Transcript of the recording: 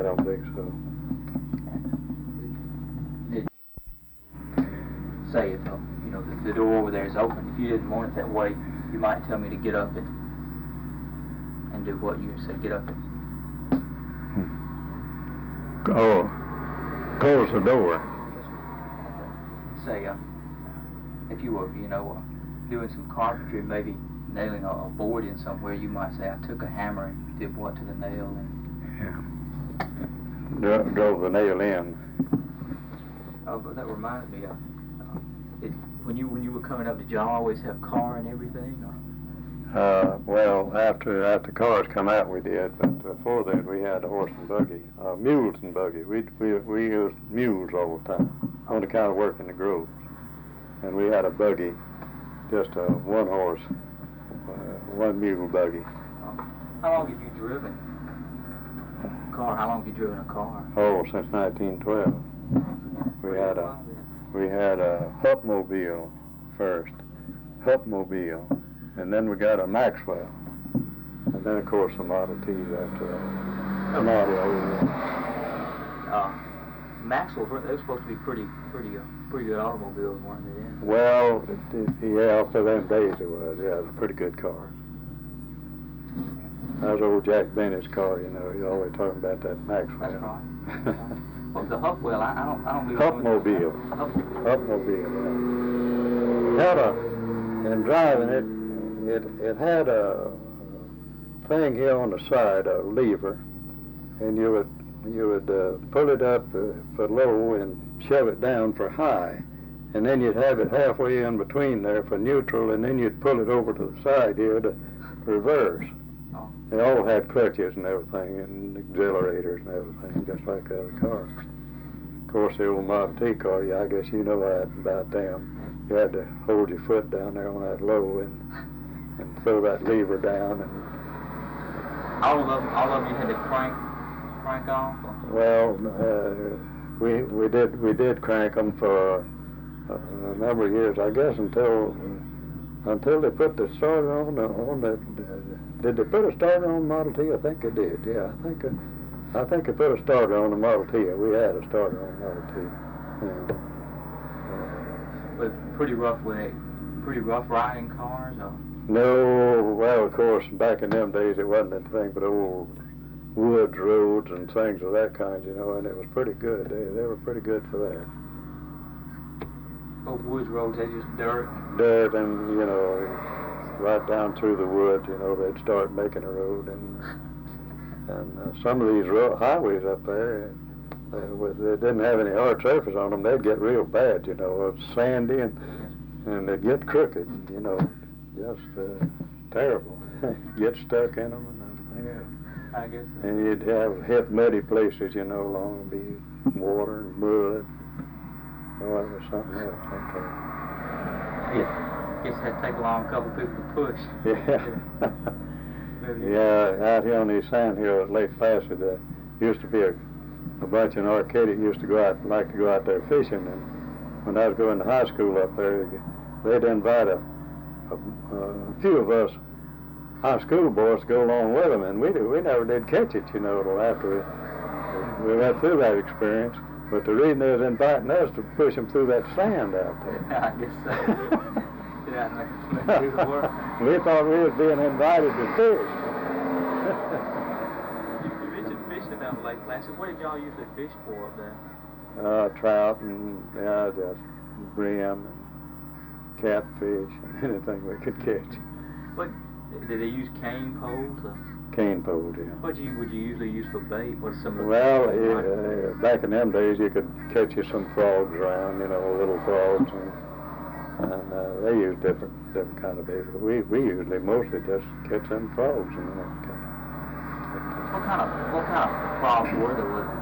don't think so. Say if you know the door over there is open, if you didn't want it that way, you might tell me to get up and do what you said. Get up and. Oh, close the door. Say if you were doing some carpentry, maybe nailing a board in somewhere, you might say I took a hammer and did what to the nail and. Yeah. Drove the nail in. Oh, but that reminds me of. When you were coming up, did y'all always have car and everything? Or? Well, after cars come out, we did. But before that, we had a horse and buggy, mules and buggy. We used mules all the time on account of working the groves. And we had a buggy, just a one horse, one mule buggy. How long have you driven a car? How long have you driven a car? Oh, since 1912. We had a Hupmobile first, Hupmobile, and then we got a Maxwell, and then of course the Model T's after that. Maxwells, they were supposed to be pretty good automobiles, weren't they? Then? Well, yeah, for them days it was. Yeah, it was a pretty good car. That was old Jack Bennett's car, you know. He's always talking about that Maxwell. That's right. Well, the Hupwell, I don't believe. Hupmobile. Hupmobile. In driving it had a thing here on the side, a lever, and you would pull it up for low and shove it down for high, and then you'd have it halfway in between there for neutral, and then you'd pull it over to the side here to reverse. They all had clutches and everything, and accelerators and everything, just like the other cars. Of course, the old Model T car, I guess you know that about them. You had to hold your foot down there on that low and throw that lever down. And all of them you had to crank off? Or? Well, we did crank them for a number of years, I guess, until they put the starter on the. Did they put a starter on the Model T? I think they did. Yeah, I think they put a starter on the Model T. We had a starter on the Model T. But pretty rough riding cars, or? No, well, of course, back in them days it wasn't anything but old woods roads and things of that kind, you know, and it was pretty good. They were pretty good for that. Old woods roads, they just dirt? Dirt and, you know, right down through the woods, you know, they'd start making a road, and some of these highways up there, they didn't have any hard surface on them. They'd get real bad, you know, sandy, and they'd get crooked, you know, just terrible. Get stuck in them and everything else. I guess so. And you'd hit muddy places, you know, along the water and mud. Oh, it was something else, okay. Guess that'd take a long couple people to push. Yeah. Yeah, out here on these sand hills at Lake Placid, there used to be a bunch in Arcadia used to like to go out there fishing, and when I was going to high school up there, they'd invite a few of us high school boys to go along with them, and we never did catch it, you know, till after we went through that experience. But the reason they was inviting us to push them through that sand out there. I guess so. Yeah, do the work. We thought we was being invited to fish. You mentioned fishing about Lake Placid. What did y'all usually fish for up there? Trout and just brim and catfish and anything we could catch. What did they use? Cane poles? Cane poles, yeah. What would you usually use for bait? What's some of the? Well, back in them days, you could catch you some frogs around, you know, little frogs, and they use different kind of bait. We usually mostly just catch them frogs, you know. What kind of frogs were there?